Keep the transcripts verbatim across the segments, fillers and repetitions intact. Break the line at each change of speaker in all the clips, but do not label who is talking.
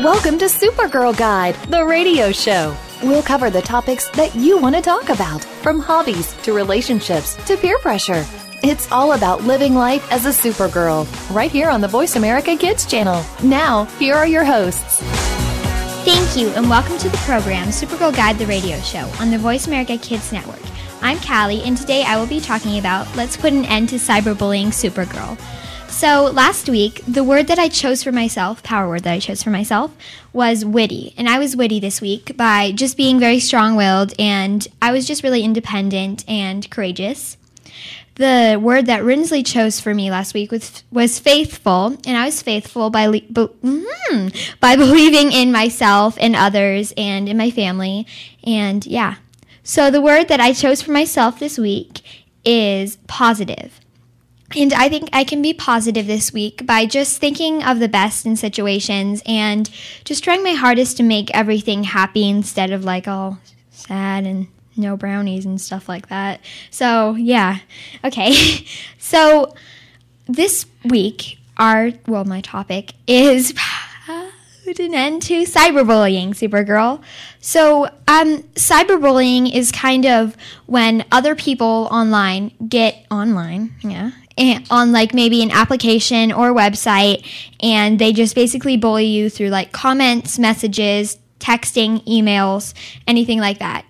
Welcome to Supergirl Guide, the radio show. We'll cover the topics that you want to talk about, from hobbies to relationships to peer pressure. It's all about living life as a Supergirl, right here on the Voice America Kids channel. Now, here are your hosts.
Thank you, and welcome to the program, Supergirl Guide, the radio show, on the Voice America Kids Network. I'm Callie, and today I will be talking about Let's Put an End to Cyberbullying Supergirl. So last week, the word that I chose for myself, power word that I chose for myself, was witty. And I was witty this week by just being very strong-willed, and I was just really independent and courageous. The word that Rinsley chose for me last week was, was faithful, and I was faithful by, le- be- mm, by believing in myself and others and in my family, and yeah. So the word that I chose for myself this week is positive. And I think I can be positive this week by just thinking of the best in situations and just trying my hardest to make everything happy instead of like all sad and no brownies and stuff like that. So, yeah. Okay. So, this week, our, well, my topic is put an end to cyberbullying, Supergirl. So, um, cyberbullying is kind of when other people online get online, yeah, and on like maybe an application or website, and they just basically bully you through like comments, messages, texting, emails, anything like that.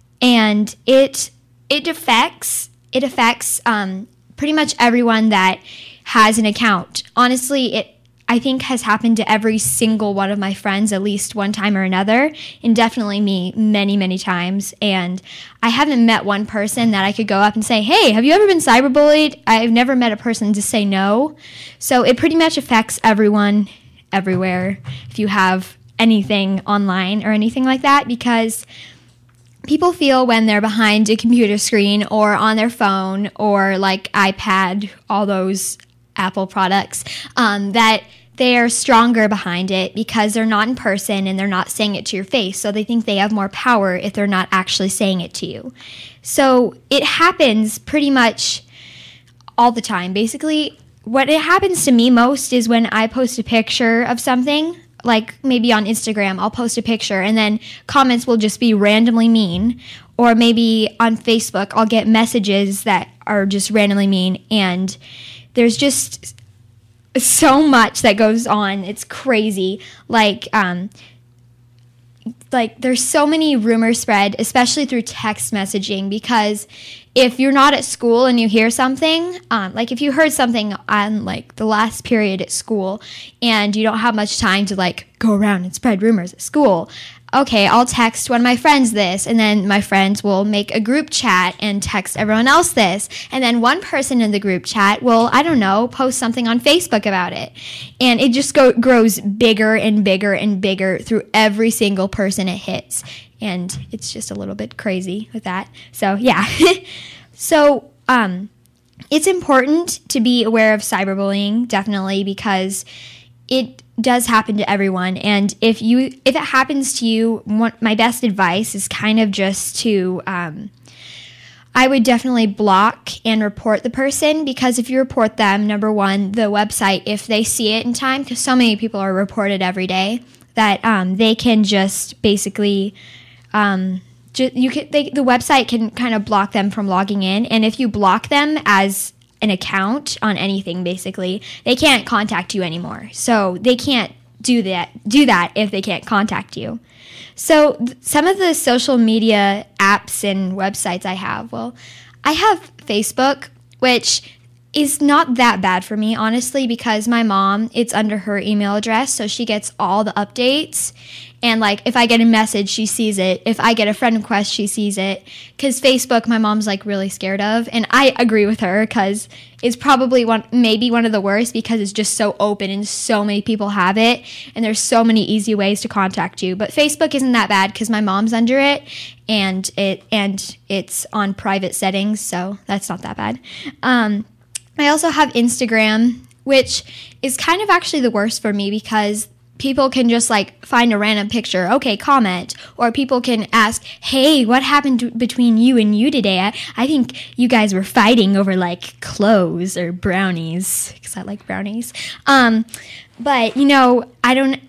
And it it affects it affects um, pretty much everyone that has an account. Honestly, it I think has happened to every single one of my friends at least one time or another, and definitely me many, many times. And I haven't met one person that I could go up and say, hey, have you ever been cyberbullied? I've never met a person to say no. So it pretty much affects everyone everywhere if you have anything online or anything like that, because people feel when they're behind a computer screen or on their phone or like iPad, all those Apple products, um, that they're stronger behind it because they're not in person and they're not saying it to your face. So they think they have more power if they're not actually saying it to you. So it happens pretty much all the time. Basically, what it happens to me most is when I post a picture of something, like maybe on Instagram, I'll post a picture and then comments will just be randomly mean. Or maybe on Facebook, I'll get messages that are just randomly mean, and there's just so much that goes on. It's crazy. Like, um, like there's so many rumors spread, especially through text messaging, because if you're not at school and you hear something, um, like if you heard something on like the last period at school and you don't have much time to like go around and spread rumors at school, okay, I'll text one of my friends this, and then my friends will make a group chat and text everyone else this, and then one person in the group chat will, I don't know, post something on Facebook about it, and it just go, grows bigger and bigger and bigger through every single person it hits, and it's just a little bit crazy with that. So, yeah. so, um, it's important to be aware of cyberbullying, definitely, because it does happen to everyone, and if you if it happens to you, one, my best advice is kind of just to um, I would definitely block and report the person, because if you report them, number one, the website, if they see it in time, because so many people are reported every day, that um, they can just basically um, ju- you can they, the website can kind of block them from logging in, and if you block them as an account on anything, basically, they can't contact you anymore. So they can't do that do that if they can't contact you. So th- some of the social media apps and websites I have, well, I have Facebook, which is not that bad for me, honestly, because my mom, it's under her email address, so she gets all the updates. And, like, if I get a message, she sees it. If I get a friend request, she sees it. Because Facebook, my mom's, like, really scared of. And I agree with her, because it's probably one, maybe one of the worst, because it's just so open and so many people have it. And there's so many easy ways to contact you. But Facebook isn't that bad, because my mom's under it. And it and it's on private settings, so that's not that bad. Um, I also have Instagram, which is kind of actually the worst for me, because people can just like find a random picture, okay, comment, or people can ask, hey, what happened to, between you and you today? I, I think you guys were fighting over like clothes or brownies, because I like brownies. Um, but, you know, I don't,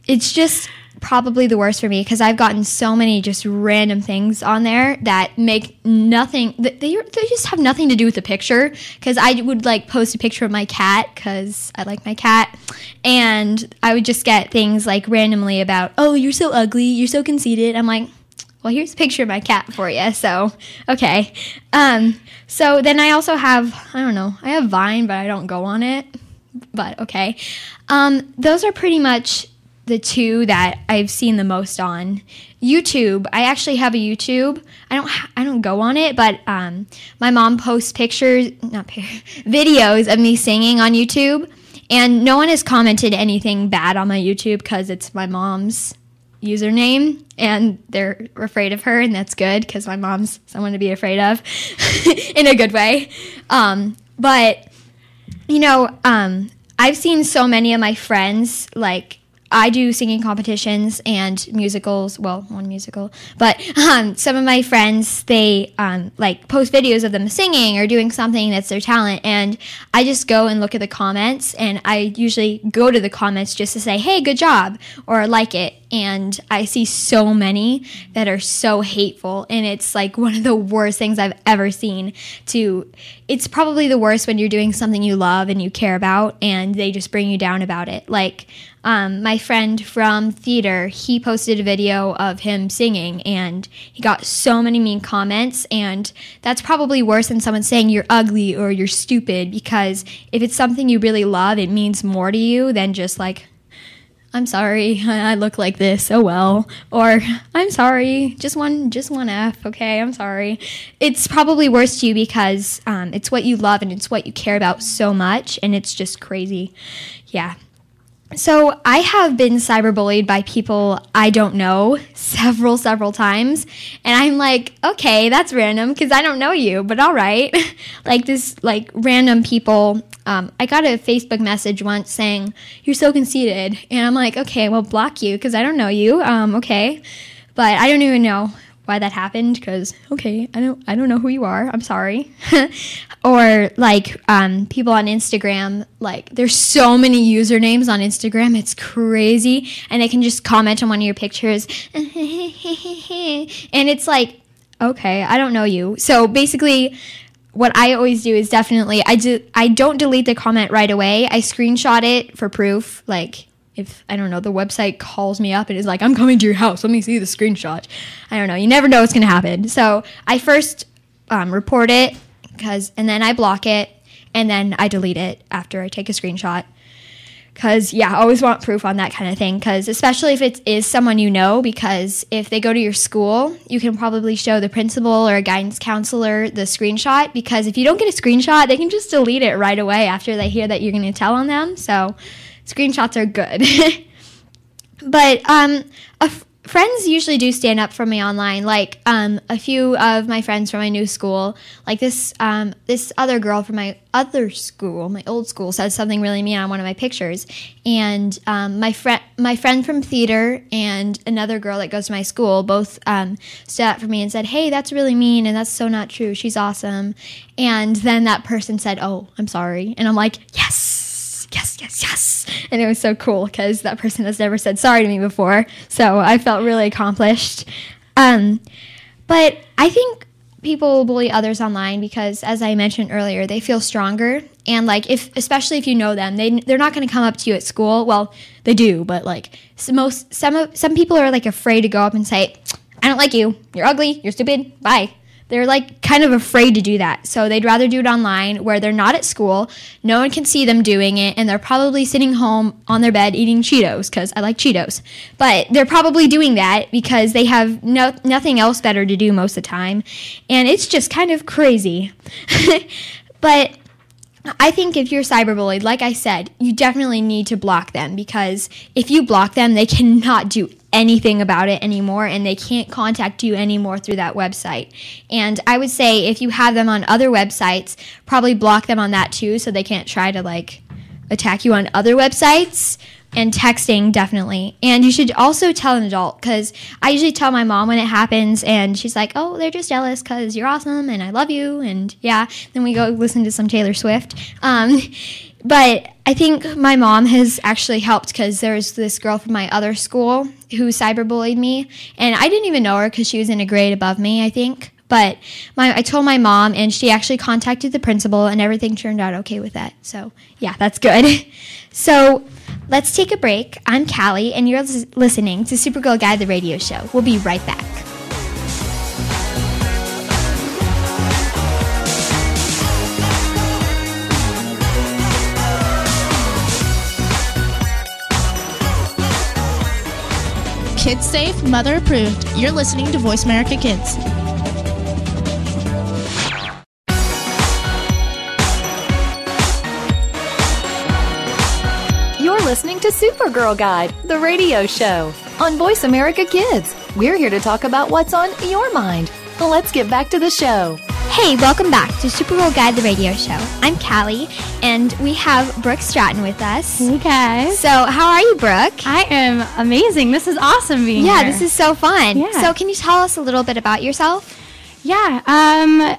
it's just probably the worst for me because I've gotten so many just random things on there that make nothing, they, they just have nothing to do with the picture, because I would like post a picture of my cat because I like my cat, and I would just get things like randomly about, oh, you're so ugly, you're so conceited. I'm like, well, here's a picture of my cat for you, so okay. Um, so then I also have, I don't know, I have Vine, but I don't go on it, but okay. Um, those are pretty much the two that I've seen the most on. YouTube, I actually have a YouTube. I don't ha- I don't go on it, but um, my mom posts pictures, not pictures, videos of me singing on YouTube, and no one has commented anything bad on my YouTube because it's my mom's username, and they're afraid of her, and that's good because my mom's someone to be afraid of in a good way. Um, but, you know, um, I've seen so many of my friends, like, I do singing competitions and musicals, well, one musical, but um, some of my friends, they um, like post videos of them singing or doing something that's their talent, and I just go and look at the comments, and I usually go to the comments just to say, hey, good job, or like it, and I see so many that are so hateful, and it's like one of the worst things I've ever seen. To, it's probably the worst when you're doing something you love and you care about, and they just bring you down about it. Like, Um, my friend from theater, he posted a video of him singing, and he got so many mean comments, and that's probably worse than someone saying you're ugly or you're stupid, because if it's something you really love, it means more to you than just like, I'm sorry, I look like this, oh well, or I'm sorry, just one, just one F, okay, I'm sorry. It's probably worse to you because um, it's what you love and it's what you care about so much, and it's just crazy, yeah. So I have been cyberbullied by people I don't know several, several times. And I'm like, okay, that's random because I don't know you, but all right. Like this, like random people. Um, I got a Facebook message once saying, you're so conceited. And I'm like, okay, well, block you because I don't know you. Um, okay. But I don't even know why that happened because, okay, I don't I don't know who you are. I'm sorry. Or like um, people on Instagram, like there's so many usernames on Instagram. It's crazy. And they can just comment on one of your pictures. And it's like, okay, I don't know you. So basically, what I always do is definitely, I, do, I don't delete the comment right away. I screenshot it for proof, like, if, I don't know, the website calls me up and is like, I'm coming to your house, let me see the screenshot. I don't know. You never know what's going to happen. So I first um, report it, cause, and then I block it, and then I delete it after I take a screenshot. Because, yeah, I always want proof on that kind of thing, because especially if it is someone you know, because if they go to your school, you can probably show the principal or a guidance counselor the screenshot, because if you don't get a screenshot, they can just delete it right away after they hear that you're going to tell on them. So screenshots are good. But um, a f- friends usually do stand up for me online. Like um, a few of my friends from my new school, like this um, this other girl from my other school, my old school, said something really mean on one of my pictures. And um, my friend my friend from theater and another girl that goes to my school both um, stood up for me and said, hey, that's really mean and that's so not true. She's awesome. And then that person said, oh, I'm sorry. And I'm like, yes. Yes, yes, yes. And it was so cool because that person has never said sorry to me before. So I felt really accomplished. Um, but I think people bully others online because, as I mentioned earlier, they feel stronger. And like, if especially if you know them, they they're not going to come up to you at school. Well, they do, but like most some of some people are like afraid to go up and say, I don't like you. You're ugly. You're stupid. Bye. They're like kind of afraid to do that. So they'd rather do it online where they're not at school. No one can see them doing it. And they're probably sitting home on their bed eating Cheetos because I like Cheetos. But they're probably doing that because they have no nothing else better to do most of the time. And it's just kind of crazy. But I think if you're cyberbullied, like I said, you definitely need to block them because if you block them, they cannot do anything about it anymore and they can't contact you anymore through that website. And I would say if you have them on other websites, probably block them on that too so they can't try to like attack you on other websites. And texting, definitely. And you should also tell an adult, because I usually tell my mom when it happens, and she's like, oh, they're just jealous because you're awesome, and I love you, and yeah. Then we go listen to some Taylor Swift. Um, But I think my mom has actually helped because there's this girl from my other school who cyberbullied me, and I didn't even know her because she was in a grade above me, I think. But my, I told my mom, and she actually contacted the principal, and everything turned out okay with that. So, yeah, that's good. So, let's take a break. I'm Callie, and you're lis- listening to Supergirl Guide, the radio show. We'll be right back.
Kids safe, mother approved. You're listening to Voice America Kids.
You're listening to Supergirl Guide, the radio show on Voice America Kids. We're here to talk about what's on your mind. Let's get back to the show.
Hey, welcome back to Supergirl Guide, the radio show. I'm Callie, and we have Brooke Stratton with us.
Hey, guys.
So, how are you, Brooke?
I am amazing. This is awesome being
yeah,
here.
this is so fun.
Yeah.
So, can you tell us a little bit about yourself?
Yeah, um,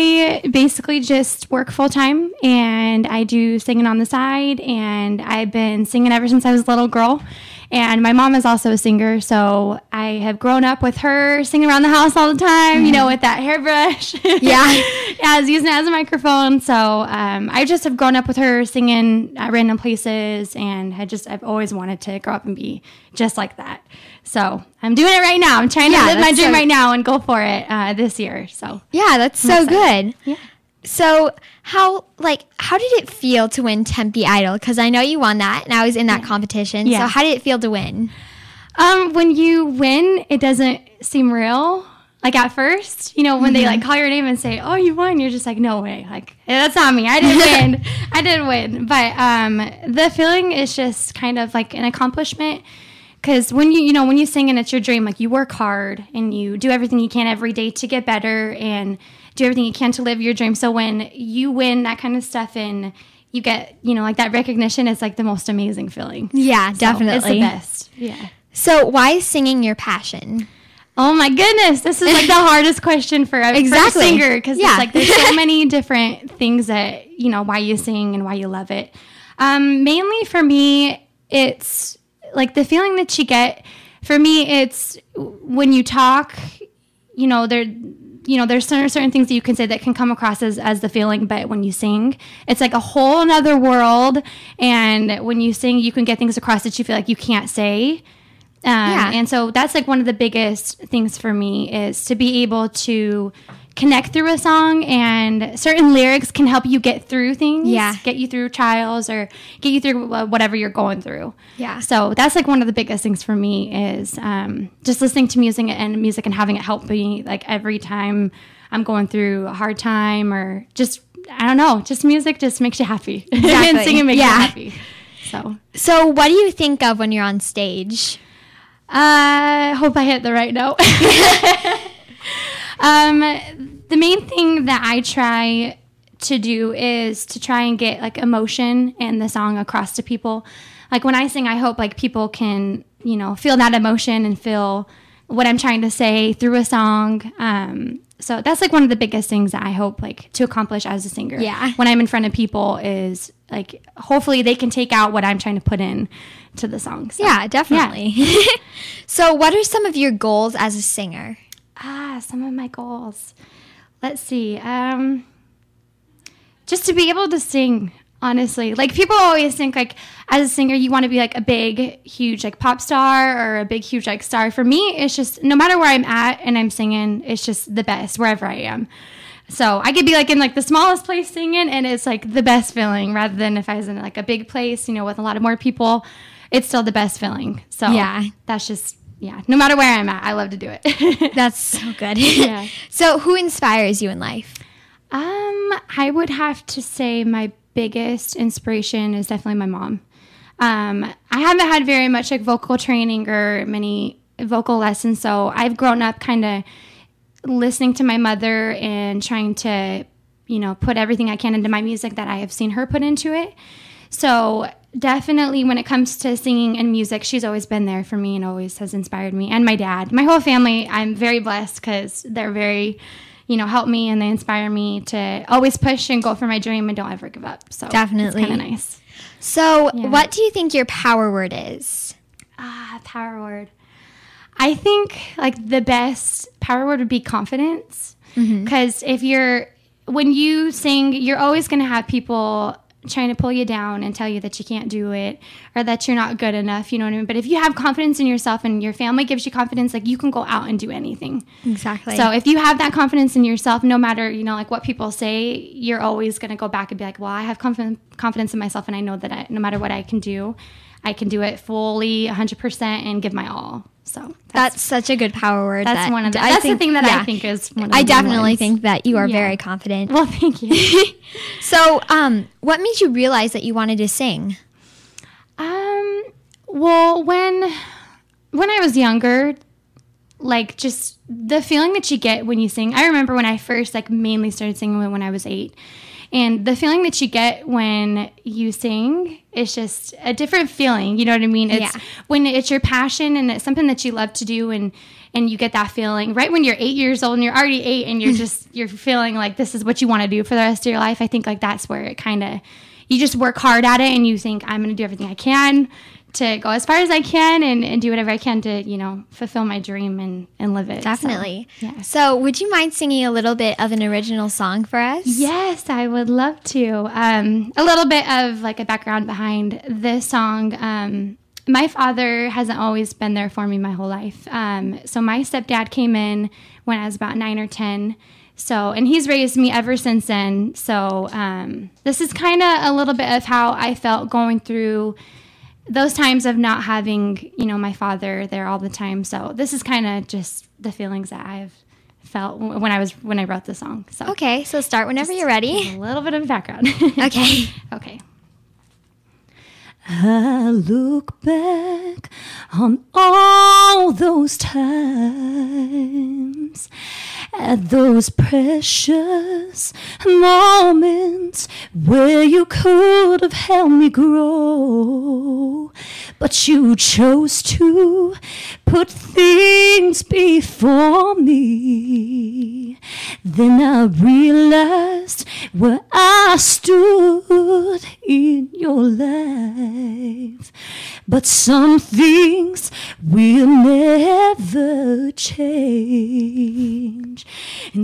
I basically just work full-time, and I do singing on the side, and I've been singing ever since I was a little girl. And my mom is also a singer, so I have grown up with her singing around the house all the time, you know, with that hairbrush.
Yeah.
yeah, I was using it as a microphone. So um, I just have grown up with her singing at random places, and had just I've always wanted to grow up and be just like that. So I'm doing it right now. I'm trying
Yeah,
to live my dream
so-
right now and go for it uh, this year. So
Yeah, that's
I'm
so
excited.
good.
Yeah.
So, how like how did it feel to win Tempe Idol? Because I know you won that, and I was in that competition.
Yeah.
So, how did it feel to win?
Um, when you win, it doesn't seem real. Like at first, you know, when they like call your name and say, "Oh, you won," you're just like, "No way!" Like that's not me. I didn't win. I didn't win. But um, the feeling is just kind of like an accomplishment. Because when you, you know, when you sing and it's your dream, like you work hard and you do everything you can every day to get better and do everything you can to live your dream. So when you win that kind of stuff and you get, you know, like that recognition, it's like the most amazing feeling.
Yeah,
So
definitely.
it's the best. Yeah.
So, why is singing your passion?
Oh my goodness, this is like the hardest question for a,
Exactly.
for a singer because
Yeah.
it's like there's so many different things that, you know, why you sing and why you love it. Um, mainly for me, it's like the feeling that you get. For me, it's when you talk, you know, there, you know, there's certain, certain things that you can say that can come across as, as the feeling, but when you sing, it's like a whole another world. And when you sing, you can get things across that you feel like you can't say. Um,
Yeah.
And so that's like one of the biggest things for me is to be able to connect through a song, and certain lyrics can help you get through things,
Yeah.
get you through trials or get you through uh, whatever you're going through.
Yeah.
So that's like one of the biggest things for me is um, just listening to music and music and having it help me like every time I'm going through a hard time or just, I don't know, just music just makes you happy.
Exactly.
And singing makes
Yeah.
you happy. So
So, what do you think of when you're on stage?
I hope I hit the right note. um, the main thing that I try to do is to try and get like emotion and the song across to people. Like when I sing, I hope like people can, you know, feel that emotion and feel what I'm trying to say through a song. Um, so that's like one of the biggest things that I hope like to accomplish as a singer.
Yeah.
When I'm in front of people is like, hopefully they can take out what I'm trying to put in to the song. So.
Yeah, definitely. So, what are some of your goals as a singer?
Ah, some of my goals. Let's see. Um, just to be able to sing, honestly. Like, people always think, like, as a singer, you want to be, like, a big, huge, like, pop star or a big, huge, like, star. For me, it's just, no matter where I'm at and I'm singing, it's just the best, wherever I am. So I could be, like, in, like, the smallest place singing, and it's, like, the best feeling, rather than if I was in, like, a big place, you know, with a lot of more people. It's still the best feeling. So
Yeah.
that's just, yeah, no matter where I'm at, I love to do it.
That's so good.
Yeah.
So, who inspires you in life?
Um, I would have to say my biggest inspiration is definitely my mom. Um, I haven't had very much like vocal training or many vocal lessons, so I've grown up kind of listening to my mother and trying to, you know, put everything I can into my music that I have seen her put into it. So definitely when it comes to singing and music, she's always been there for me and always has inspired me. And my dad. My whole family, I'm very blessed because they're very, you know, help me and they inspire me to always push and go for my dream and don't ever give up. So
definitely.
it's kind of nice.
So
Yeah.
what do you think your power word is?
Ah, power word. I think like the best power word would be confidence. Because if you're, when you sing, you're always going to have people trying to pull you down and tell you that you can't do it or that you're not good enough, you know what I mean? But if you have confidence in yourself and your family gives you confidence, like you can go out and do anything.
Exactly.
So if you have that confidence in yourself, no matter, you know, like what people say, you're always going to go back and be like, well, I have confidence confidence in myself and I know that I, no matter what I can do, I can do it fully one hundred percent and give my all. So
that's,
that's,
such a good power word.
that's
that
one of the,
I
that's
think,
the thing that
yeah.
I think is one of
I
the main
definitely
ones.
think that you are
Yeah.
very confident.
Well, thank you.
So, um, what made you realize that you wanted to sing?
Um, well, when when I was younger, like just the feeling that you get when you sing. I remember when I first like mainly started singing when, when I was eight. And the feeling that you get when you sing is just a different feeling. You know what I mean? It's
Yeah.
when it's your passion and it's something that you love to do and and you get that feeling right when you're eight years old and you're already eight and you're just you're feeling like this is what you want to do for the rest of your life. I think like that's where it kind of you just work hard at it and you think I'm going to do everything I can to go as far as I can and, and do whatever I can to, you know, fulfill my dream and, and live it.
Definitely.
So, yeah.
So, would you mind singing a little bit of an original song for us?
Yes, I would love to. Um, a little bit of like a background behind this song. Um, my father hasn't always been there for me my whole life. Um, so my stepdad came in when I was about nine or ten. So, and he's raised me ever since then. So um, this is kind of a little bit of how I felt going through those times of not having, you know, my father there all the time. So this is kind of just the feelings that I've felt when I was when I wrote the song. So
Okay, so start whenever you're ready.
a little bit of background.
Okay.
Okay. I look back on all those times, at those precious moments where you could have helped me grow, but you chose to put things before me. Then I realized where I stood in your life, but some things will never change. And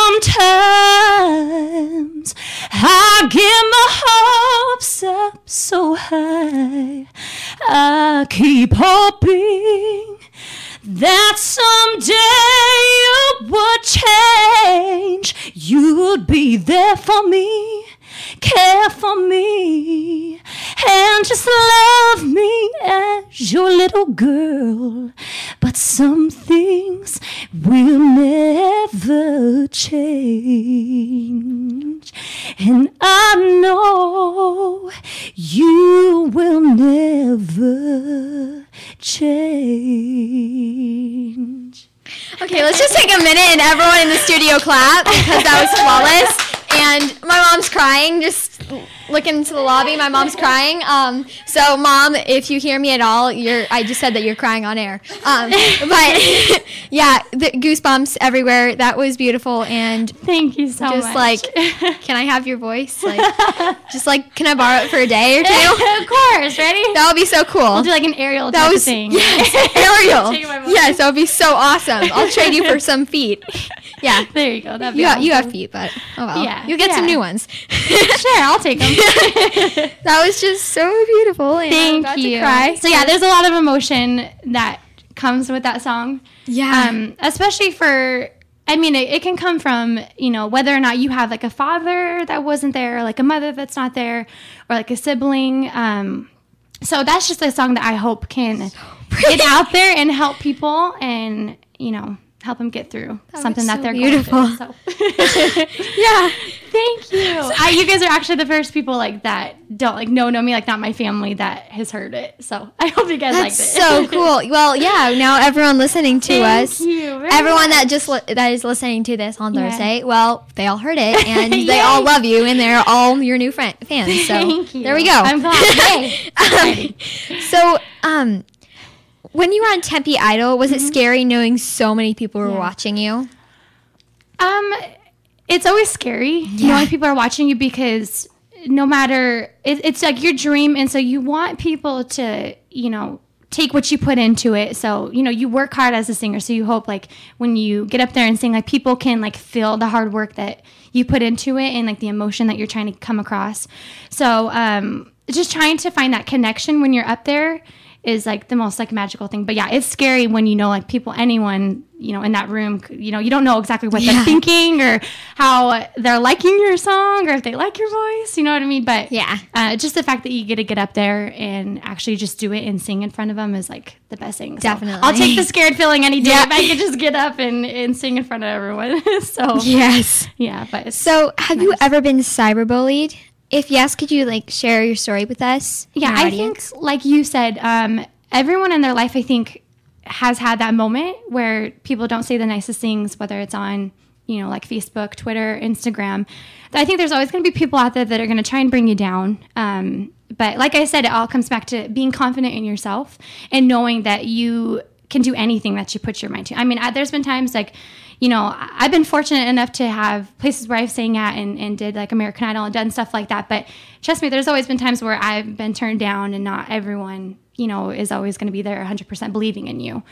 sometimes I get my hopes up so high, I keep hoping that someday you would change. You'd be there for me, care for me, and just love me as your little girl. But some things will never change, and I know you will never change.
Okay, let's just take a minute and everyone in the studio clap because that was flawless. And my mom's crying, just looking into the lobby. My mom's crying. Um, so, Mom, if you hear me at all, you're. I just said that you're crying on air. Um, but, yeah, the goosebumps everywhere. That was beautiful. And
Thank you so
just
much.
like, can I have your voice? Like, just like, can I borrow it for a day or two?
Of course, ready?
That would be so cool.
We'll do like an aerial
That
type
was
of thing.
yes, Ariel.
Take my voice.
Yes, that would be so awesome. I'll trade you for some feet. Yeah.
There you go. That'd be
You have,
awesome.
you have feet, but oh well.
Yeah,
You'll get some
yeah.
new ones.
Sure, I'll take them.
That was just so beautiful. And I'm
Thank
about
you.
to cry.
So yeah, there's a lot of emotion that comes with that song.
Yeah.
Um, especially for, I mean, it, it can come from, you know, whether or not you have like a father that wasn't there, or like a mother that's not there, or like a sibling. Um, so that's just a song that I hope can get out there and help people and, you know, help them get through something
was
that
so
they're
beautiful.
going through. So. Yeah, thank you. I, you guys are actually the first people like that don't like know know me, like not my family, that has heard it. So I hope you guys liked
That's
it.
so cool. Well, yeah. Now everyone listening to
Thank
us,
you very
everyone that
much.
just li- that is listening to this on
Yeah.
Thursday, well, they all heard it and they
Yay.
all love you and they're all your new friend fans. So
Thank you.
there we go.
I'm glad. Yay.
Um, so, um, when you were on Tempe Idol, was it scary knowing so many people were
Mm-hmm. Yeah.
watching you?
Um, it's always scary
Yeah.
knowing people are watching you, because no matter, it, it's like your dream. And so you want people to, you know, take what you put into it. So, you know, you work hard as a singer. So you hope like when you get up there and sing, like people can like feel the hard work that you put into it and like the emotion that you're trying to come across. So um, just trying to find that connection when you're up there is like the most like magical thing. But yeah, it's scary when you know like people, anyone, you know, in that room, you know, you don't know exactly what
Yeah.
they're thinking or how they're liking your song or if they like your voice, you know what I mean? But
Yeah.
uh, just the fact that you get to get up there and actually just do it and sing in front of them is like the best thing. So
Definitely.
I'll take the scared feeling any day
Yeah.
if I could just get up and, and sing in front of everyone. So
Yes.
yeah, but it's,
So, have you
Nice.
ever been cyberbullied? If yes, could you like share your story with us?
yeah,
and our
I
audience?
think like you said, um, everyone in their life, I think, has had that moment where people don't say the nicest things, whether it's on, you know, like Facebook, Twitter, Instagram. I think there's always going to be people out there that are going to try and bring you down. Um, but like I said, it all comes back to being confident in yourself and knowing that you can do anything that you put your mind to. I mean, I, there's been times like, you know, I- I've been fortunate enough to have places where I've sang at and, and did like American Idol and done stuff like that. But trust me, there's always been times where I've been turned down and not everyone, you know, is always going to be there one hundred percent believing in you.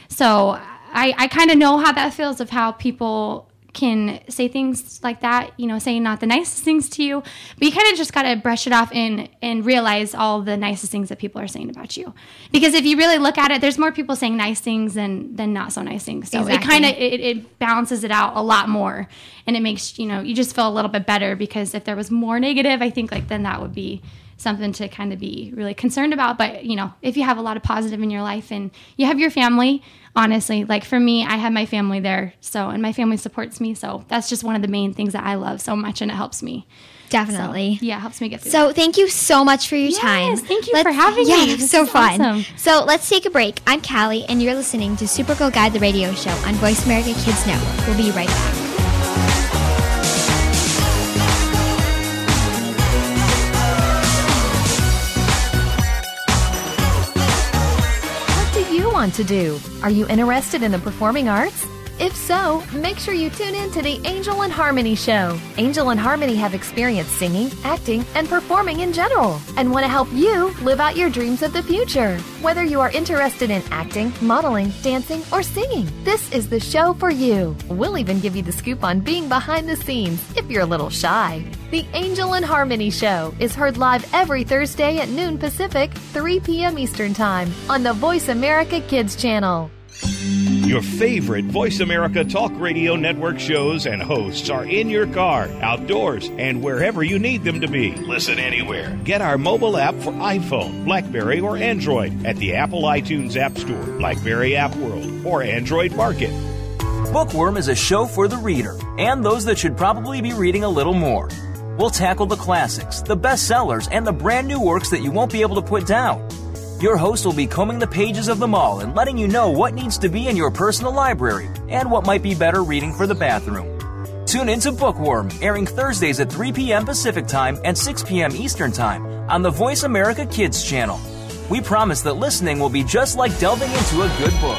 So I, I kind of know how that feels of how people can say things like that, you know, saying not the nicest things to you, but you kind of just got to brush it off and, and realize all the nicest things that people are saying about you. Because if you really look at it, there's more people saying nice things than, than not so nice things. So
Exactly.
it kind of, it, it balances it out a lot more. And it makes, you know, you just feel a little bit better, because if there was more negative, I think like then that would be something to kind of be really concerned about. But, you know, if you have a lot of positive in your life and you have your family, honestly, like for me, I have my family there. So, and my family supports me. So that's just one of the main things that I love so much, and it helps me.
Definitely.
So, yeah, it helps me get through
So thank you so much for your
Yes,
time.
thank you for having
yeah,
me.
that's
This
so
is
fun.
awesome.
So let's take a break. I'm Callie, and you're listening to Supergirl Guide the Radio Show on Voice America Kids Network. We'll be right back.
What do you want to do? Are you interested in the performing arts? If so, make sure you tune in to the Angel and Harmony Show. Angel and Harmony have experience singing, acting, and performing in general, and want to help you live out your dreams of the future. Whether you are interested in acting, modeling, dancing, or singing, this is the show for you. We'll even give you the scoop on being behind the scenes if you're a little shy. The Angel and Harmony Show is heard live every Thursday at noon Pacific, three p.m. Eastern Time on the Voice America Kids channel.
Your favorite Voice America Talk Radio Network shows and hosts are in your car, outdoors, and wherever you need them to be. Listen anywhere. Get our mobile app for iPhone, BlackBerry, or Android at the Apple iTunes App Store, BlackBerry App World, or Android Market.
Bookworm is a show for the reader and those that should probably be reading a little more. We'll tackle the classics, the bestsellers, and the brand new works that you won't be able to put down. Your host will be combing the pages of them all and letting you know what needs to be in your personal library and what might be better reading for the bathroom. Tune in to Bookworm, airing Thursdays at three p.m. Pacific Time and six p.m. Eastern Time on the Voice America Kids channel. We promise that listening will be just like delving into a good book.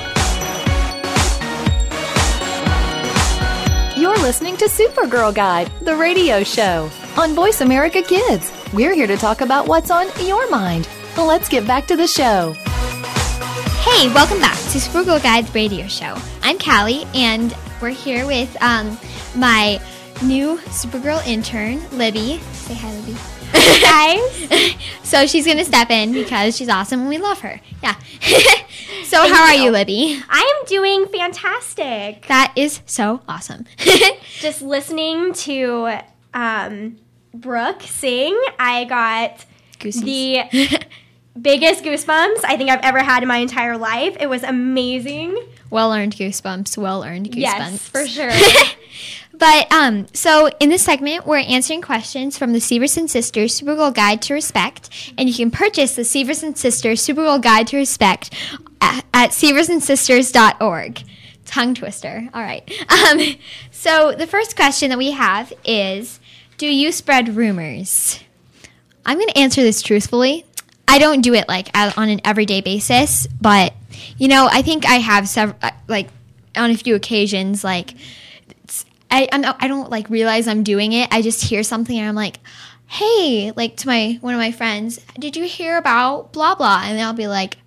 You're listening to Supergirl Guide, the radio show on Voice America Kids. We're here to talk about what's on your mind. Let's get back to the show.
Hey, welcome back to Supergirl Guide the Radio Show. I'm Callie, and we're here with um, my new Supergirl intern, Libby. Say hi, Libby.
Hi.
So she's going to step in because she's awesome and we love her. Yeah. So how are you, Libby?
I am doing fantastic.
That is so awesome.
Just listening to um, Brooke sing, I got
Goosies.
the biggest goosebumps I think I've ever had in my entire life. It was amazing.
Well-earned goosebumps. Well-earned goosebumps.
Yes, for sure.
But, um, so in this segment, we're answering questions from the Severson Sisters Supergirl Guide to Respect, and you can purchase the Severson Sisters Supergirl Guide to Respect at, at severson sisters dot org. Tongue twister. All right. Um, so the first question that we have is, do you spread rumors? I'm going to answer this truthfully. I don't do it, like, on an everyday basis, but, you know, I think I have several, like, on a few occasions, like, I I'm not, I don't like realize I'm doing it. I just hear something and I'm like, hey, like to my one of my friends, did you hear about blah blah? And I'll be like,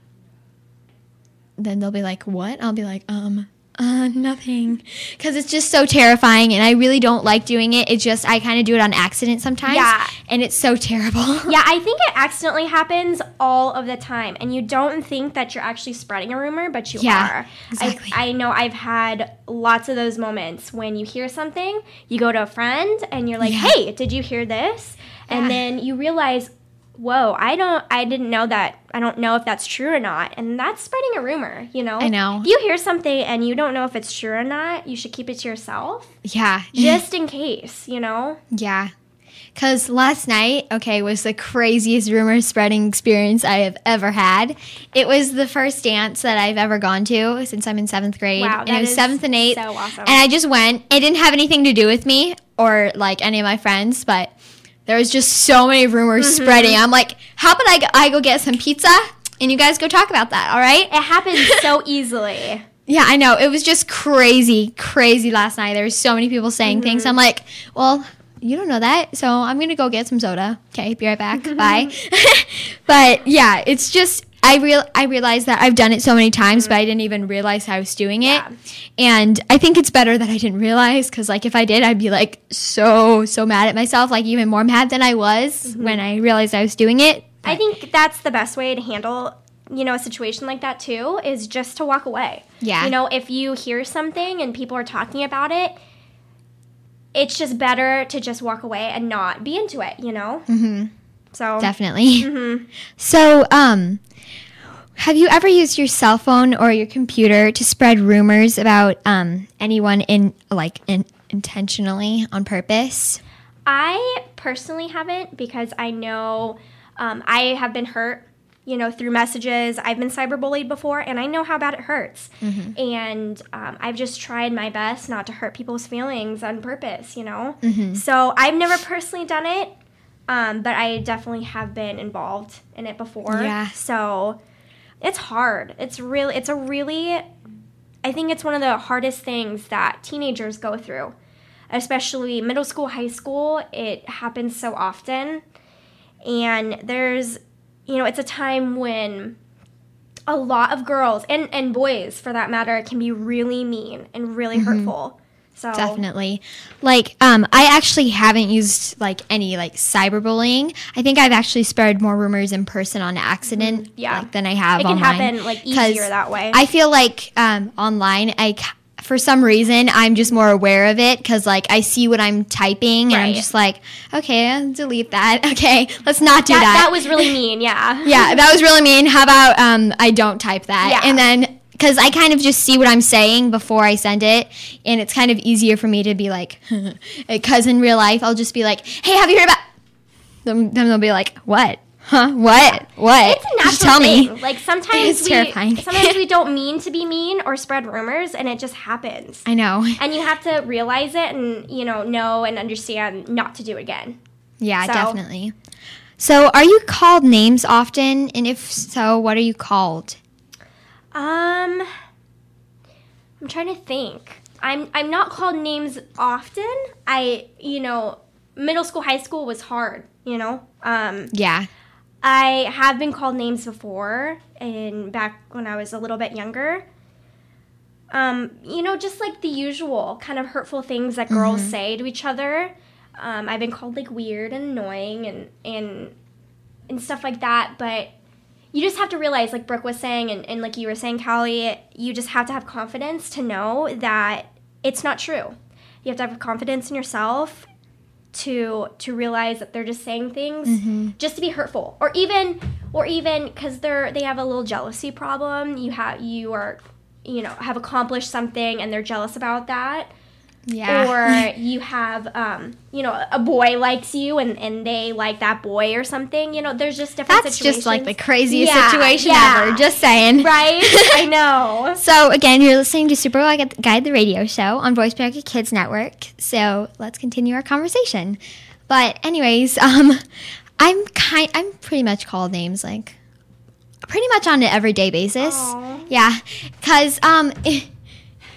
then they'll be like, what? I'll be like, um, uh, nothing, because it's just so terrifying, and I really don't like doing it. It's just I kind of do it on accident sometimes,
Yeah.
and it's so terrible.
Yeah, I think it accidentally happens all of the time, and you don't think that you're actually spreading a rumor, but you
Yeah,
are.
exactly.
I, I know I've had lots of those moments when you hear something, you go to a friend, and you're like,
Yeah.
hey, did you hear this? And
Yeah.
then you realize, whoa, I don't, I didn't know that. I don't know if that's true or not. And that's spreading a rumor, you know?
I know.
If you hear something and you don't know if it's true or not, you should keep it to yourself,
Yeah,
just in case, you know?
yeah. Because last night, okay, was the craziest rumor spreading experience I have ever had. It was the first dance that I've ever gone to since I'm in seventh grade.
Wow,
and it
that
was
is
seventh and eighth.
so awesome.
And I just went. It didn't have anything to do with me or like any of my friends, but there was just so many rumors
Mm-hmm.
spreading. I'm like, how about I go, I go get some pizza and you guys go talk about that, all right?
It happens so easily.
Yeah, I know. It was just crazy, crazy last night. There were so many people saying things. I'm like, well, you don't know that, so I'm going to go get some soda. Okay, be right back. Bye. But, yeah, it's just, I real I realized that I've done it so many times, but I didn't even realize I was doing it.
Yeah.
And I think it's better that I didn't realize, because, like, if I did, I'd be, like, so, so mad at myself, like, even more mad than I was when I realized I was doing it.
I think that's the best way to handle, you know, a situation like that too, is just to walk away.
Yeah.
You know, if you hear something and people are talking about it, it's just better to just walk away and not be into it, you know? Mm-hmm. So
Definitely. So, um, have you ever used your cell phone or your computer to spread rumors about um, anyone in, like, in, intentionally on purpose?
I personally haven't, because I know um, I have been hurt, you know, through messages. I've been cyberbullied before, and I know how bad it hurts. And um, I've just tried my best not to hurt people's feelings on purpose, you know? So I've never personally done it, um, but I definitely have been involved in it before.
Yeah.
So it's hard. It's really, it's a really, I think it's one of the hardest things that teenagers go through, especially middle school, high school. It happens so often. And there's, you know, it's a time when a lot of girls, and, and boys for that matter, can be really mean and really hurtful. So
Definitely. Like, um, I actually haven't used, like, any, like, cyberbullying. I think I've actually spread more rumors in person on accident
Yeah.
like, than I have
it can
online.
happen like
'Cause
easier that way.
I feel like um, online, I, c- for some reason, I'm just more aware of it because, like, I see what I'm typing, and I'm
Right.
just like, okay, I'll delete that. Okay, let's not do
that,
that.
that was really mean, yeah.
yeah, that was really mean. How about um, I don't type that?
Yeah.
And then, because I kind of just see what I'm saying before I send it, and it's kind of easier for me to be like, because in real life, I'll just be like, hey, have you heard about... Then then they'll be like, what? Huh? What? What?
It's a natural
Just tell
thing.
me.
Like sometimes
It's
we
terrifying.
sometimes we don't mean to be mean or spread rumors, and it just happens.
I know.
And you have to realize it and, you know, know and understand not to do it again.
Yeah,
So-
definitely. So, are you called names often? And if so, what are you called?
Um, I'm trying to think. I'm I'm not called names often. I, you know, middle school, high school was hard, you know. Um,
Yeah.
I have been called names before, and back when I was a little bit younger. Um, you know, just like the usual kind of hurtful things that girls say to each other. Um, I've been called like weird and annoying and and and stuff like that, but you just have to realize, like Brooke was saying, and, and like you were saying, Callie, you just have to have confidence to know that it's not true. You have to have confidence in yourself to to realize that they're just saying things just to be hurtful, or even or even because they're they have a little jealousy problem. You have you are you know have accomplished something and they're jealous about that.
Yeah.
Or you have, um, you know, a boy likes you and, and they like that boy or something. You know, there's just different
That's
situations.
just like the craziest
Yeah,
situation
yeah.
ever. Just saying.
Right? I know.
So, again, you're listening to Super Girl Guide the Radio Show on Voice America Kids Network. So, let's continue our conversation. But, anyways, um, I'm kind, I'm pretty much called names, like, pretty much on an everyday basis.
Aw.
Yeah. Because, um, thank you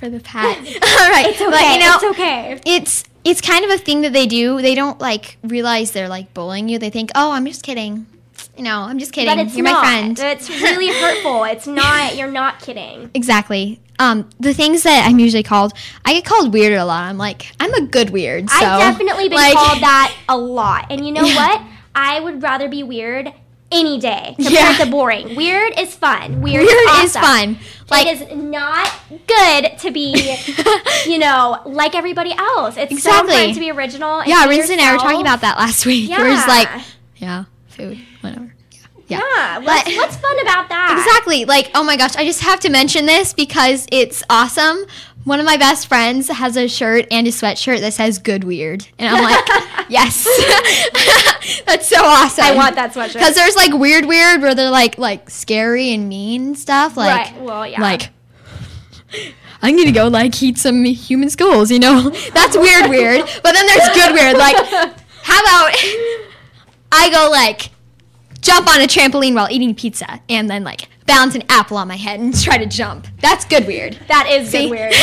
for the pat. All right.
It's okay.
But, you know,
it's okay.
It's it's kind of a thing that they do. They don't like realize they're like bullying you. They think, "Oh, I'm just kidding." You know, I'm just kidding.
But it's
You're
not.
my friend.
It's really hurtful. It's not. You're not kidding.
Exactly. Um, the things that I'm usually called, I get called weird a lot. I'm like, I'm a good weird. So,
I've definitely been
like,
called that a lot. And you know what? I would rather be weird any day compared
Yeah.
to boring. Weird is fun. Weird,
Weird
is, awesome.
is fun. Like,
it is not good to be, you know, like everybody else. It's
Exactly.
so fun to be original. And
yeah,
be
Rince and I were
yourself.
talking about that last week.
Yeah.
We're just like, yeah, food, whatever. Yeah.
Yeah. What's,
But-
what's fun about that?
Exactly. Like, oh my gosh, I just have to mention this because it's awesome. One of my best friends has a shirt and a sweatshirt that says "Good Weird," and I'm like, yes, that's so awesome.
I want that sweatshirt.
Because there's like weird, weird where they're like like scary and mean stuff. Like,
Right, well, yeah.
like I'm gonna go like eat some human skulls. You know, that's weird, weird. But then there's good, weird. Like, how about I go like jump on a trampoline while eating pizza and then like balance an apple on my head and try to jump. That's good weird.
That is
See?
good weird.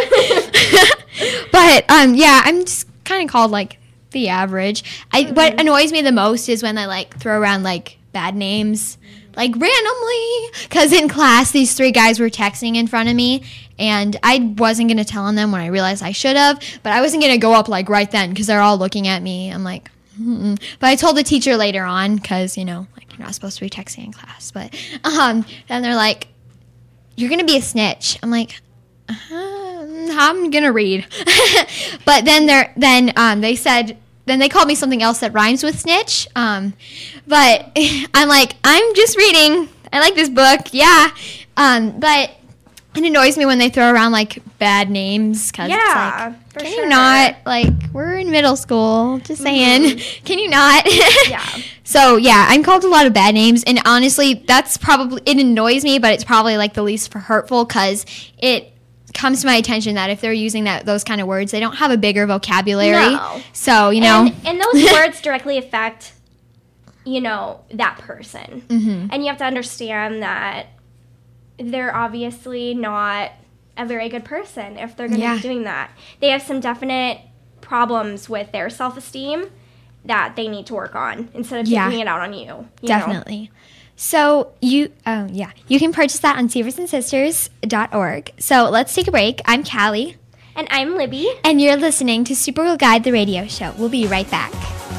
But um yeah, I'm just kind of called like the average. I
Mm-hmm.
what annoys me the most is when they like throw around like bad names like randomly, cuz in class these three guys were texting in front of me and I wasn't going to tell on them when I realized I should have, but I wasn't going to go up like right then cuz they're all looking at me. I'm like Mm-mm. But I told the teacher later on because, you know, like you're not supposed to be texting in class. But um, then they're like, you're going to be a snitch. I'm like, uh, I'm going to read. But then they're, then um, they said, then they called me something else that rhymes with snitch. Um, but I'm like, I'm just reading. I like this book. Yeah. Um, but it annoys me when they throw around like bad names because
Yeah,
it's like,
for
can
sure.
you not? Like, we're in middle school. Just saying.
Mm-hmm.
Can you not?
Yeah.
So, yeah, I'm called a lot of bad names. And honestly, that's probably, it annoys me, but it's probably like the least for hurtful because it comes to my attention that if they're using that those kind of words, they don't have a bigger vocabulary.
No.
So, you know.
And, and those words directly affect, you know, that person.
Mm-hmm.
And you have to understand that they're obviously not a very good person if they're going to
Yeah.
be doing that. They have some definite problems with their self-esteem that they need to work on instead of
Yeah.
taking it out on you. you know?
Definitely. So you, oh yeah, you can purchase that on Seavers and Sisters dot org. So let's take a break. I'm Callie,
And I'm Libby.
and you're listening to Supergirl Guide, the radio show. We'll be right back.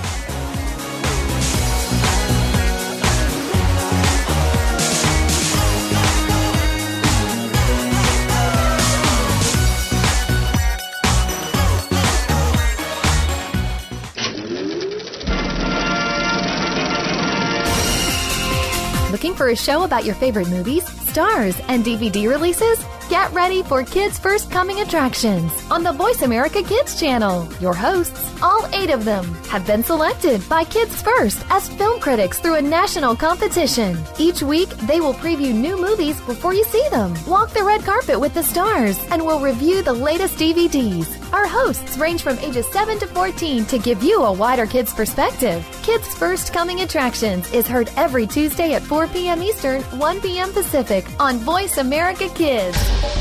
Looking for a show about your favorite movies, stars, and D V D releases? Get ready for Kids' First Coming Attractions on the Voice America Kids channel. Your hosts, all eight of them, have been selected by Kids First as film critics through a national competition. Each week, they will preview new movies before you see them, walk the red carpet with the stars, and will review the latest D V Ds. Our hosts range from ages seven to fourteen to give you a wider kids' perspective. Kids' First Coming Attractions is heard every Tuesday at four p.m. Eastern, one p.m. Pacific on Voice America Kids.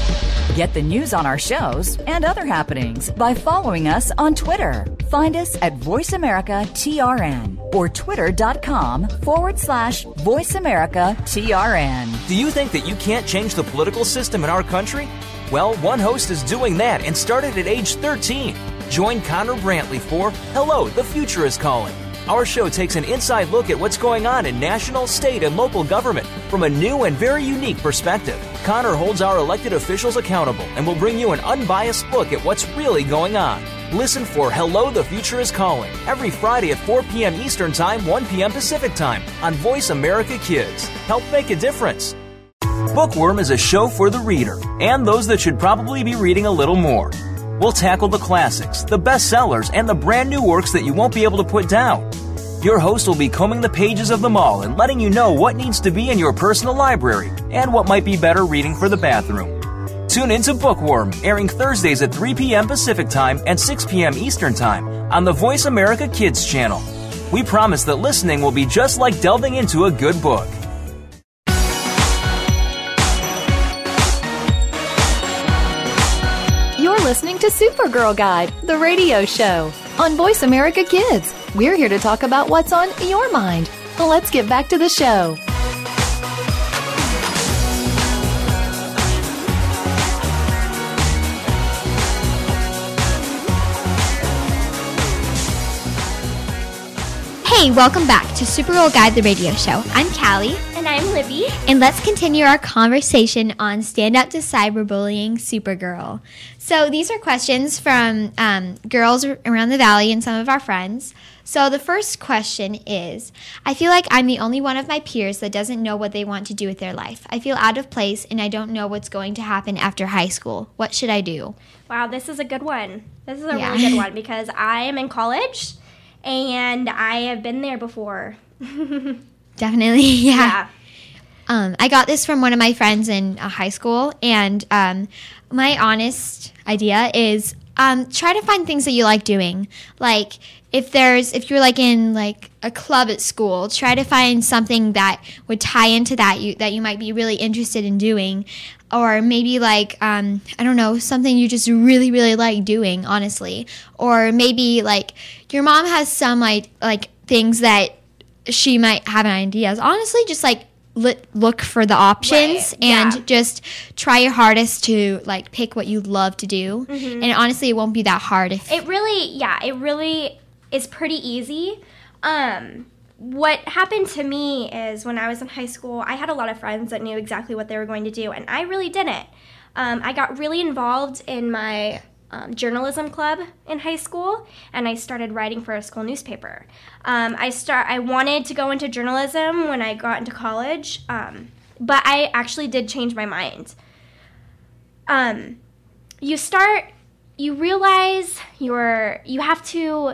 Get the news on our shows and other happenings by following us on Twitter. Find us at Voice America T R N or twitter.com forward slash Voice America TRN.
Do you think that you can't change the political system in our country? Well, one host is doing that and started at age thirteen. Join Connor Brantley for Hello, the Future is Calling. Our show takes an inside look at what's going on in national, state, and local government from a new and very unique perspective. Connor holds our elected officials accountable and will bring you an unbiased look at what's really going on. Listen for Hello, the Future is Calling every Friday at four p.m. Eastern Time, one p.m. Pacific Time on Voice America Kids. Help make a difference. Bookworm is a show for the reader and those that should probably be reading a little more. We'll tackle the classics, the bestsellers, and the brand new works that you won't be able to put down. Your host will be combing the pages of them all and letting you know what needs to be in your personal library and what might be better reading for the bathroom. Tune into Bookworm, airing Thursdays at three p.m. Pacific Time and six p.m. Eastern Time on the Voice America Kids channel. We promise that listening will be just like delving into a good book.
listening to Supergirl Guide, the radio show on Voice America Kids. We're here to talk about what's on your mind. Let's get back to the show.
Hey, welcome back to Supergirl Guide, the radio show. I'm Callie.
And I'm Libby.
And let's continue our conversation on Stand Up to Cyberbullying Supergirl. So these are questions from um, girls around the valley and some of our friends. So the first question is, I feel like I'm the only one of my peers that doesn't know what they want to do with their life. I feel out of place and I don't know what's going to happen after high school. What should I do?
Wow, this is a good one. This is a
Yeah.
really good one because I am in college and I have been there before.
Definitely, yeah.
Yeah.
Um, I got this from one of my friends in uh, high school, and um, my honest idea is um, try to find things that you like doing. Like if there's, if you're like in like a club at school, try to find something that would tie into that you that you might be really interested in doing, or maybe like um, I don't know, something you just really really like doing, honestly, or maybe like your mom has some like like things that she might have ideas. Honestly, just like look for the options
Right,
and
yeah.
just try your hardest to like pick what you love to do.
Mm-hmm.
And honestly, it won't be that hard if
It really, yeah, it really is pretty easy. Um, what happened to me is when I was in high school, I had a lot of friends that knew exactly what they were going to do, and I really didn't. Um, I got really involved in my um, journalism club in high school, and I started writing for a school newspaper. Um, I start. I wanted to go into journalism when I got into college, um, but I actually did change my mind. Um, you start. You realize you're. You have to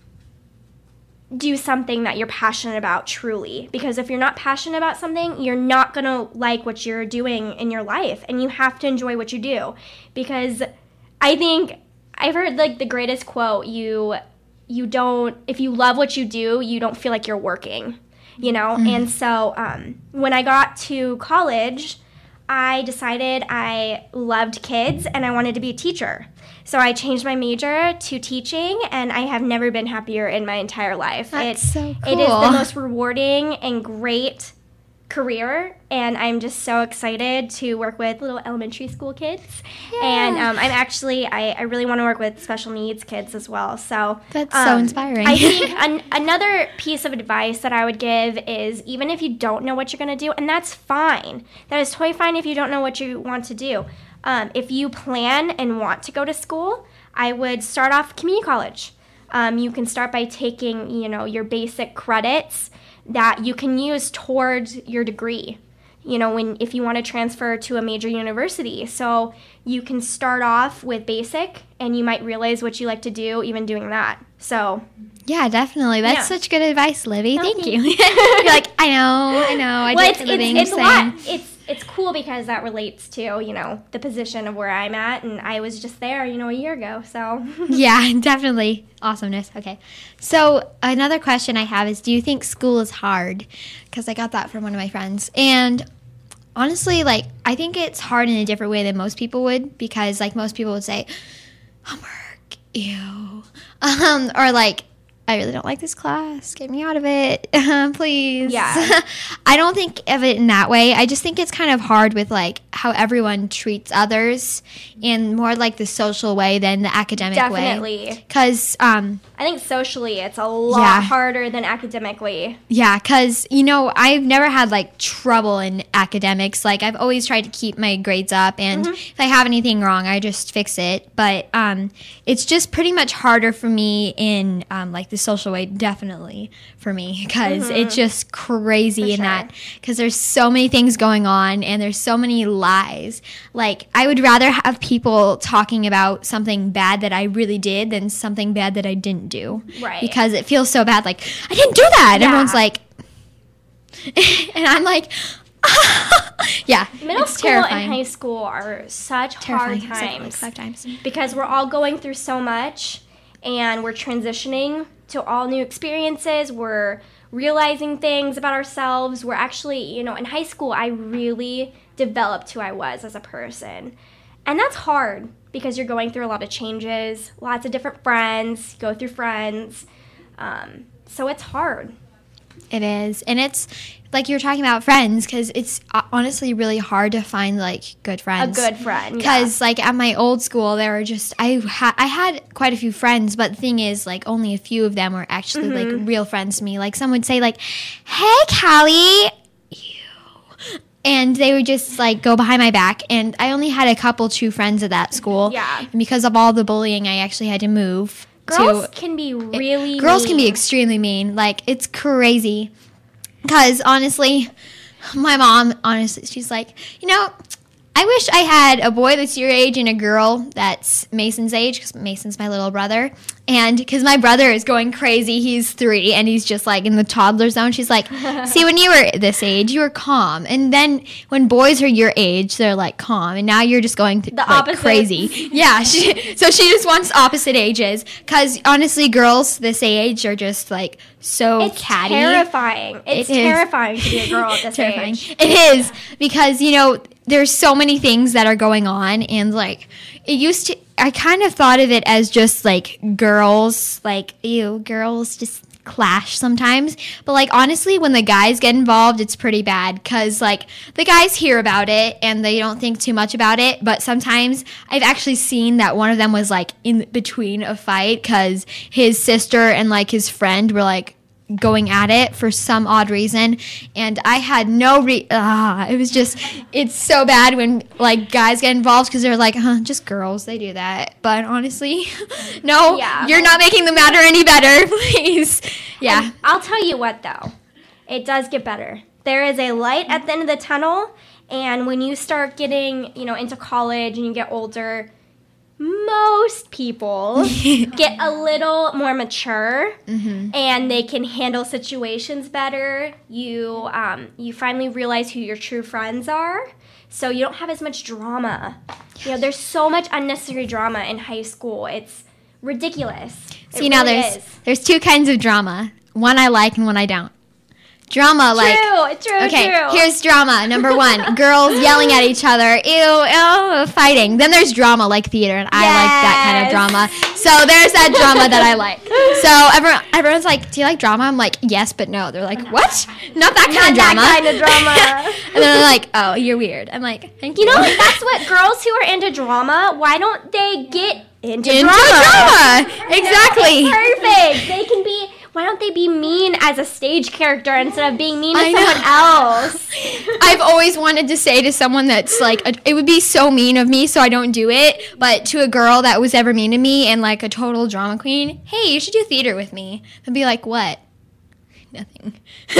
do something that you're passionate about truly, because if you're not passionate about something, you're not going to like what you're doing in your life, and you have to enjoy what you do. Because I think I've heard like the greatest quote, you you don't, if you love what you do, you don't feel like you're working, you know? Mm. And so um, when I got to college, I decided I loved kids and I wanted to be a teacher. So I changed my major to teaching, and I have never been happier in my entire life.
That's
It's,
so cool.
It is the most rewarding and great career, and I'm just so excited to work with little elementary school kids.
Yeah.
And um, I'm actually, I, I really want to work with special needs kids as well. So
That's
um,
so inspiring.
I think an, another piece of advice that I would give is, even if you don't know what you're going to do, and that's fine. That is totally fine if you don't know what you want to do. Um, if you plan and want to go to school, I would start off community college. Um, you can start by taking, you know, your basic credits that you can use towards your degree, you know, when if you want to transfer to a major university. So you can start off with basic, and you might realize what you like to do even doing that. So
yeah, definitely. That's
Yeah.
such good advice, Libby.
Oh,
Thank
thank
you. You're like, I know, I know. I
well,
did
it's,
for a
it's,
living.
it's a
same.
lot. It's it's cool because that relates to, you know, the position of where I'm at, and I was just there, you know, a year ago. So
Yeah, definitely. Awesomeness. Okay. So another question I have is, do you think school is hard? Because I got that from one of my friends. And honestly, like, I think it's hard in a different way than most people would, because, like, most people would say, homework, ew. Um, or, like, I really don't like this class. Get me out of it, please.
Yeah.
I don't think of it in that way. I just think it's kind of hard with, like, how everyone treats others, and more like the social way than the academic way.
definitely.
Because, um,
I think socially it's a lot
Yeah.
harder than academically.
yeah, because, you know, I've never had, like, trouble in academics. Like, I've always tried to keep my grades up, and if I have anything wrong, I just fix it. But um, it's just pretty much harder for me in, um, like, the social way, definitely, for me, because it's just crazy
For
in
sure.
that, because there's so many things going on, and there's so many lies. Like, I would rather have people talking about something bad that I really did than something bad that I didn't do.
Right.
Because it feels so bad, like, I didn't do that. And
Yeah.
everyone's like, and I'm like, yeah,
Middle
it's
school
terrifying.
and high school are such
terrifying.
hard
It's like
times
five times.
because we're all going through so much, and we're transitioning to all new experiences. We're realizing things about ourselves. We're actually, you know, in high school, I really developed who I was as a person. And that's hard because you're going through a lot of changes, lots of different friends, you go through friends. Um, so it's hard.
It is. And it's like you were talking about friends, because it's honestly really hard to find like good friends.
A good friend.
Because
yeah.
like at my old school, there were just, I, ha- I had quite a few friends, but the thing is like only a few of them were actually mm-hmm. like real friends to me. Like some would say like, hey, Callie. And they would just, like, go behind my back. And I only had a couple true friends at that school.
Yeah.
And because of all the bullying, I actually had to move.
Girls
to,
can be really
it, Girls
mean.
can be extremely mean. Like, it's crazy. Because, honestly, my mom, honestly, she's like, you know, I wish I had a boy that's your age and a girl that's Mason's age, because Mason's my little brother. And because my brother is going crazy, he's three, and he's just like in the toddler zone. She's like, see, when you were this age, you were calm. And then when boys are your age, they're like calm. And now you're just going th-
the
like,
opposite.
crazy. Yeah. She, so she just wants opposite ages. Because honestly, girls this age are just like so
it's
catty.
Terrifying. It's
it
terrifying to be a girl at this
terrifying.
age.
It is. Because, you know, there's so many things that are going on, and like it used to, I kind of thought of it as just like girls, like ew, girls just clash sometimes. But like honestly, when the guys get involved, it's pretty bad, because like the guys hear about it and they don't think too much about it. But sometimes I've actually seen that one of them was like in between a fight because his sister and like his friend were like going at it for some odd reason, and I had no re ah it was just, it's so bad when like guys get involved, because they're like, huh, just girls, they do that. But honestly, no,
yeah.
You're not making the matter any better, please. Yeah.
And I'll tell you what though, it does get better. There is a light at the end of the tunnel, and when you start getting, you know, into college and you get older, most people get a little more mature, mm-hmm. and they can handle situations better. You um, you finally realize who your true friends are, so you don't have as much drama. You know, there's so much unnecessary drama in high school. It's ridiculous.
See,
it
now
really
there's
is.
there's two kinds of drama. One I like and one I don't. Drama, like...
True, true,
okay,
true.
here's drama. Number one, girls yelling at each other. Ew, ew, fighting. Then there's drama, like theater, and I
yes.
like that kind of drama. So there's that drama that I like. So everyone, everyone's like, do you like drama? I'm like, yes, but no. They're like, what? Not that kind
Not
of drama.
that kind of drama.
And then they're like, oh, you're weird. I'm like, thank you.
You know, that's what girls who are into drama, why don't they get into,
into
drama?
drama? Exactly.
It's perfect. They can be... Why don't they be mean as a stage character instead of being mean to someone else?
I've always wanted to say to someone that's like, a, it would be so mean of me, so I don't do it. But to a girl that was ever mean to me and like a total drama queen, hey, you should do theater with me. I'd be like, what? Nothing.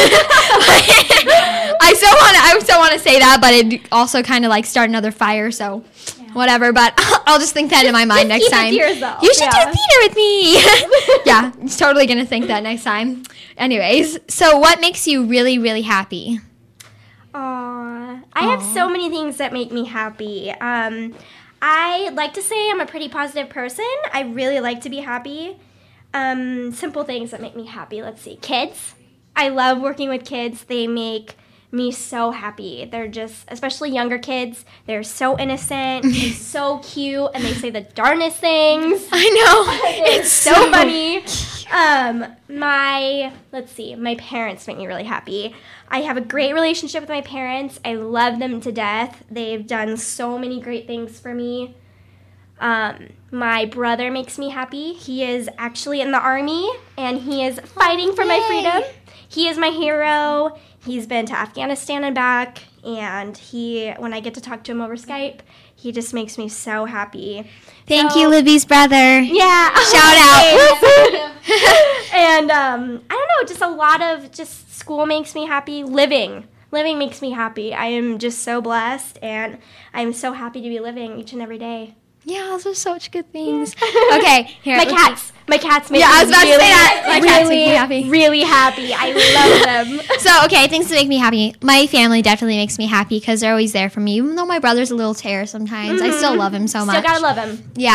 I still want to. I still want to say that, but it also kind of like start another fire. So, yeah. Whatever. But I'll just think that in my mind
just
next time.
It to yourself.
You should
yeah.
do theater with me. Yeah, I'm totally gonna think that next time. Anyways, so what makes you really, really happy?
Aww, I have so many things that make me happy. Um, I like to say I'm a pretty positive person. I really like to be happy. Um, simple things that make me happy. Let's see, kids. I love working with kids. They make me so happy. They're just, especially younger kids, they're so innocent and so cute, and they say the darndest things.
I know.
It's, it's so, so funny. Um, my, let's see, my parents make me really happy. I have a great relationship with my parents. I love them to death. They've done so many great things for me. Um, my brother makes me happy. He is actually in the army, and he is fighting for my freedom. He is my hero. He's been to Afghanistan and back, and he, when I get to talk to him over Skype, he just makes me so happy.
Thank
so,
you, Libby's brother.
Yeah.
Shout out.
And um, I don't know, just a lot of, just school makes me happy. Living. Living makes me happy. I am just so blessed, and I'm so happy to be living each and every day.
Yeah, those are such good things. Okay, here.
My cats. My cats make
yeah,
me
I was about
really,
to say that. My
really,
cats make me happy.
Really happy. I love them.
So, okay, things that make me happy. My family definitely makes me happy because they're always there for me. Even though my brother's a little terror sometimes, mm-hmm. I still love him so much.
Still gotta love him.
Yeah.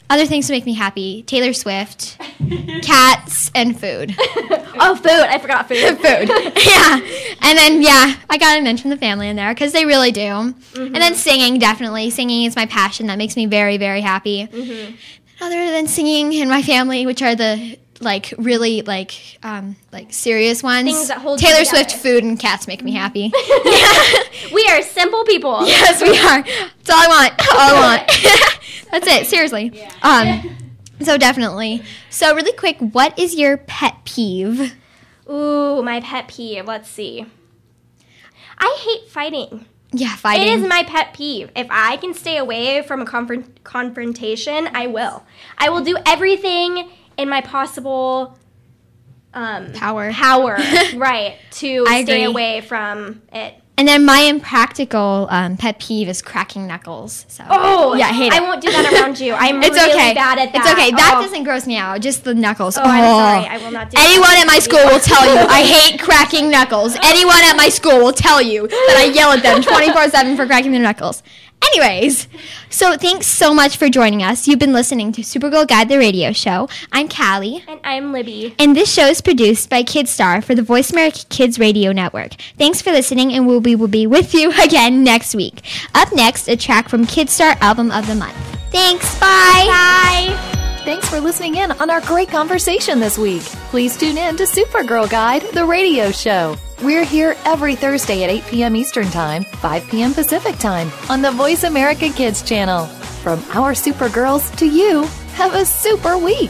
other things to make me happy: Taylor Swift, cats, and food.
Oh, food! I forgot food.
Food. Yeah. And then yeah, I gotta mention the family in there because they really do. Mm-hmm. And then singing, definitely. Singing is my passion. That makes me very, very happy. Mm-hmm. Other than singing and my family, which are the like really like um, like serious ones.
Things that hold
Taylor
you
Swift,
together.
food, and cats make me happy.
We are simple people.
Yes, we are. That's all I want. All I want. That's it. Seriously. Yeah. Um. So definitely. So really quick, what is your pet peeve?
Ooh, my pet peeve. Let's see. I hate fighting.
Yeah, fighting.
It is my pet peeve. If I can stay away from a confront- confrontation, I will. I will do everything in my possible um,
power,
power, right, to
I
stay
agree.
away from it.
And then my impractical um, pet peeve is cracking knuckles. So
Oh,
yeah, I hate
I
it.
won't do that around you. I'm
It's
really
okay.
bad at that.
It's okay. That
Oh.
doesn't gross me out. Just the knuckles.
Oh, I'm sorry. I will not do
Anyone
that.
at my school will tell you I hate cracking knuckles. Anyone at my school will tell you that I yell at them twenty-four seven for cracking their knuckles. Anyways, so thanks so much for joining us. You've been listening to Supergirl Guide, the radio show. I'm Callie.
And I'm Libby.
And this show is produced by KidStar for the Voice America Kids Radio Network. Thanks for listening, and we'll be, we'll be with you again next week. Up next, a track from KidStar Album of the Month. Thanks. Bye.
Bye.
Thanks for listening in on our great conversation this week. Please tune in to Supergirl Guide, the radio show. We're here every Thursday at eight p.m. Eastern Time, five p.m. Pacific Time on the Voice America Kids channel. From our Supergirls to you, have a super week.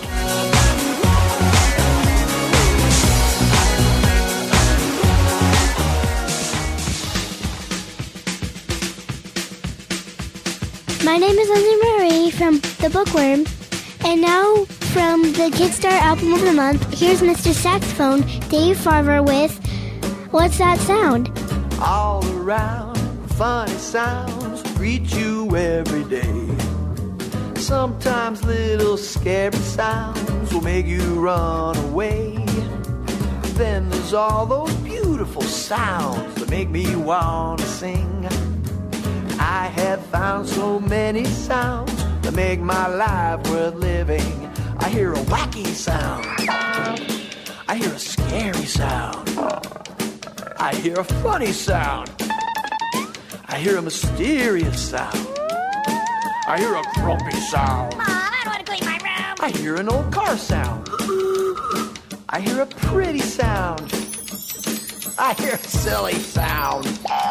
My name is Lindsay Marie from The Bookworm. And now, from the KidStar Album of the Month, here's Mister Saxophone, Dave Farver with What's That Sound?
All around, funny sounds greet you every day. Sometimes little scary sounds will make you run away. Then there's all those beautiful sounds that make me want to sing. I have found so many sounds that make my life worth living. I hear a wacky sound. I hear a scary sound. I hear a funny sound. I hear a mysterious sound. I hear a grumpy sound.
Mom, I don't want to clean my room.
I hear an old car sound. I hear a pretty sound. I hear a silly sound.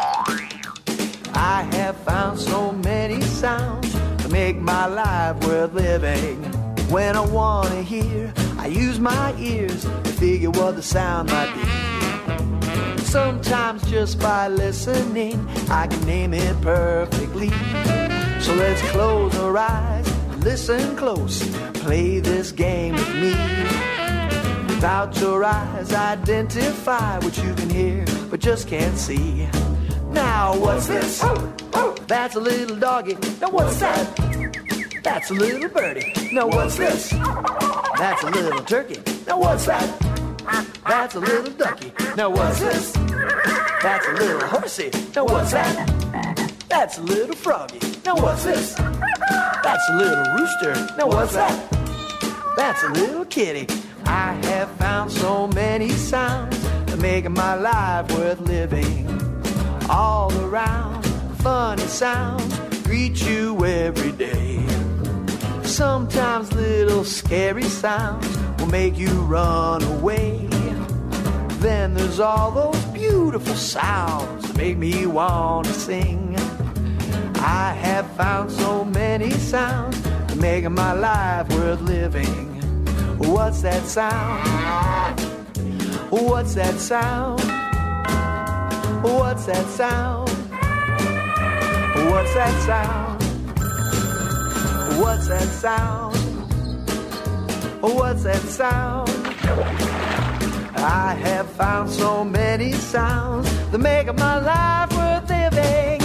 I have found so many sounds to make my life worth living. When I want to hear, I use my ears to figure what the sound might be. Sometimes just by listening, I can name it perfectly. So let's close our eyes, listen close, play this game with me. Without your eyes, identify what you can hear, but just can't see. Now what's this? That's a little doggy. Now what's that? That's a little birdie. Now what's this? That's a little turkey. Now what's that? That's a little ducky. Now what's this? That's a little horsey. Now what's that? That's a little froggy. Now what's this? That's a little rooster. Now what's that? That's a little kitty. I have found so many sounds that make my life worth living. All around, funny sounds greet you every day. Sometimes little scary sounds will make you run away. Then there's all those beautiful sounds that make me want to sing. I have found so many sounds that make my life worth living. What's that sound? What's that sound? What's that sound? What's that sound? What's that sound? What's that sound? I have found so many sounds that make my life worth living.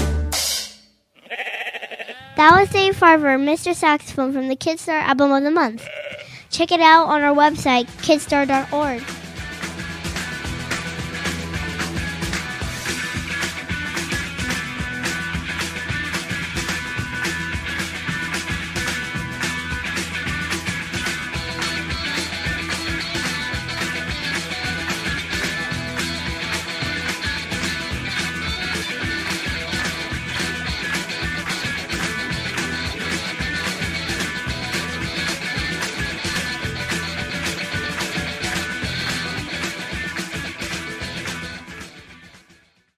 That was Dave Farver, Mister Saxophone from the KidStar Album of the Month. Check it out on our website, kidstar dot org.